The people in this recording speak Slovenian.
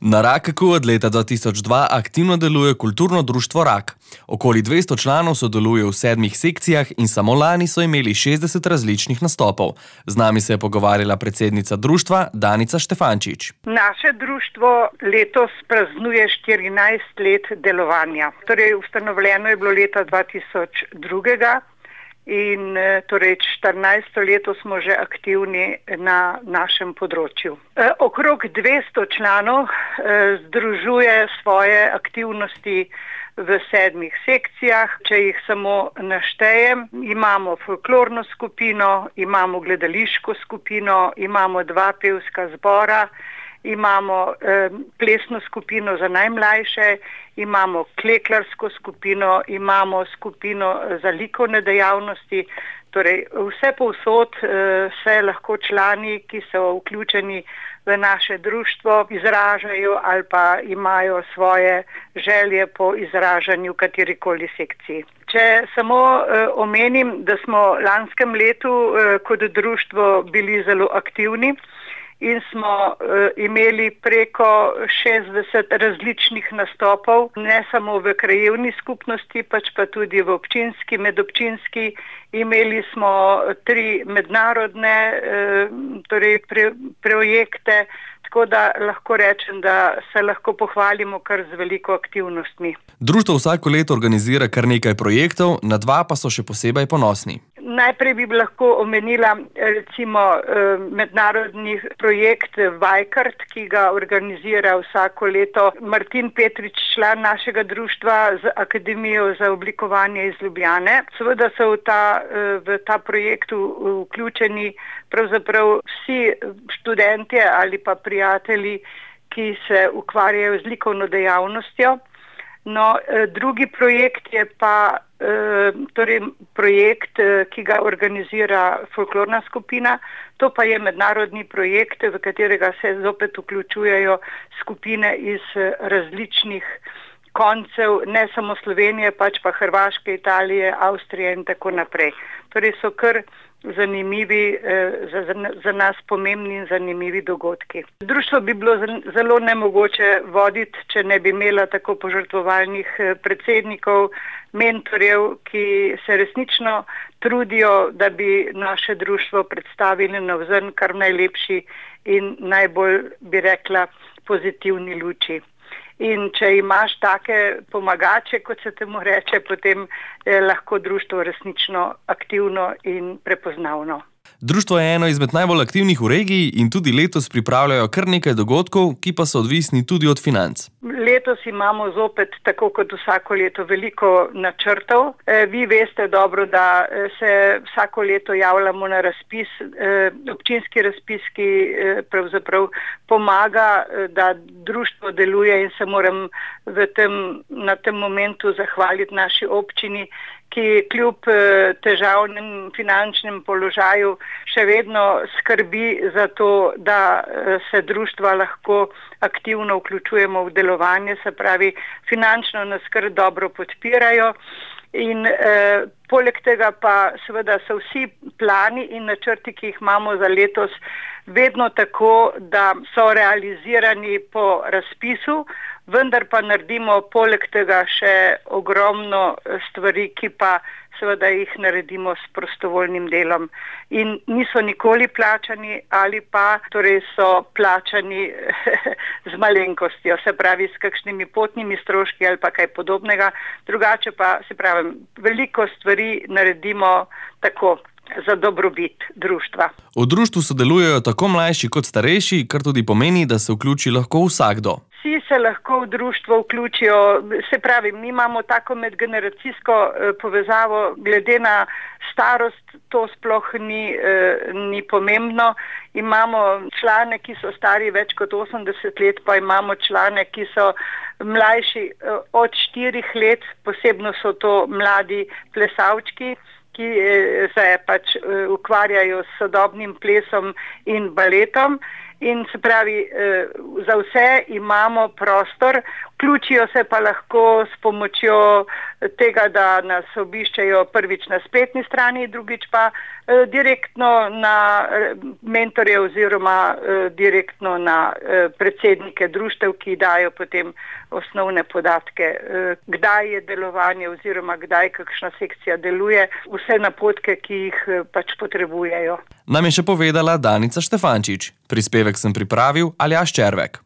Na Rakaku od leta 2002 aktivno deluje kulturno društvo Rak. Okoli 200 članov sodeluje v 7 sekcijah in samo lani so imeli 60 različnih nastopov. Z nami se je pogovarjala predsednica društva Danica Štefančič. Naše društvo letos praznuje 14 let delovanja. Torej, ustanovljeno je bilo leta 2002. In torej 14. leto smo že aktivni na našem področju. Okrog 200 članov združuje svoje aktivnosti v 7 sekcijah. Če jih samo naštejem, imamo folklorno skupino, imamo gledališko skupino, imamo 2 pevska zbora, imamo plesno skupino za najmlajše, imamo kleklarsko skupino, imamo skupino za likovne dejavnosti. Torej, vse povsod se lahko člani, ki so vključeni v naše društvo, izražajo ali pa imajo svoje želje po izražanju katerikoli sekciji. Če samo omenim, da smo lanskem letu kot društvo bili zelo aktivni, in smo imeli preko 60 različnih nastopov, ne samo v krajevni skupnosti, pač pa tudi v občinski, medobčinski. Imeli smo 3 mednarodne projekte, tako da lahko rečem, da se lahko pohvalimo kar z veliko aktivnostmi. Društvo vsako leto organizira kar nekaj projektov, na 2 pa so še posebej ponosni. Najprej bi lahko omenila recimo mednarodni projekt Vajkart, ki ga organizira vsako leto Martin Petrič, član našega društva z Akademijo za oblikovanje iz Ljubljane. Seveda so v ta projekt vključeni pravzaprav vsi študentje ali pa prijatelji, ki se ukvarjajo z likovno dejavnostjo. No, drugi projekt je pa projekt, ki ga organizira folklorna skupina. To pa je mednarodni projekt, v katerega se zopet vključujejo skupine iz različnih koncev, ne samo Slovenije, pač pa Hrvaške, Italije, Avstrije in tako naprej. Torej so kar zanimivi, za nas pomembni in zanimivi dogodki. Društvo bi bilo zelo nemogoče voditi, če ne bi imela tako požrtvovalnih predsednikov, mentorjev, ki se resnično trudijo, da bi naše društvo predstavili navzven kar najlepši in najbolj, bi rekla, pozitivni luči. In če imaš take pomagače, kot se temu reče, potem je lahko društvo resnično aktivno in prepoznavno. Društvo je eno izmed najbolj aktivnih v regiji in tudi letos pripravljajo kar nekaj dogodkov, ki pa so odvisni tudi od financ. Letos imamo zopet, tako kot vsako leto, veliko načrtov. Vi veste dobro, da se vsako leto javljamo na razpis, občinski razpis, ki pravzaprav pomaga, da društvo deluje, in se moram na tem momentu zahvaliti naši občini, ki kljub težavnem finančnem položaju še vedno skrbi za to, da se društva lahko aktivno vključujemo v delovanje, se pravi, finančno nas kar dobro podpirajo. In poleg tega pa seveda so vsi plani in načrti, ki jih imamo za letos, vedno tako, da so realizirani po razpisu, vendar pa naredimo poleg tega še ogromno stvari, ki pa seveda jih naredimo s prostovoljnim delom. In niso nikoli plačani ali pa torej so plačani z malenkostjo, se pravi s kakšnimi potnimi stroški ali pa kaj podobnega. Drugače pa, se pravi, veliko stvari naredimo tako za dobrobit društva. V društvu sodelujejo tako mlajši kot starejši, kar tudi pomeni, da se vključi lahko vsakdo. Vsi se lahko v društvo vključijo, se pravi, mi imamo tako medgeneracijsko povezavo, glede na starost to sploh ni pomembno. Imamo člane, ki so stari več kot 80 let, pa imamo člane, ki so mlajši od 4 let, posebno so to mladi plesalčki, ki se pač ukvarjajo s sodobnim plesom in baletom. In se pravi, za vse imamo prostor, vključijo se pa lahko s pomočjo tega, da nas obiščejo prvič na spletni strani, drugič pa direktno na mentorje oziroma direktno na predsednike društev, ki dajo potem osnovne podatke, kdaj je delovanje oziroma kdaj kakšna sekcija deluje, vse napotke, ki jih pač potrebujejo. Nam je še povedala Danica Štefančič. Prispevek sem pripravil Aljaž Červek.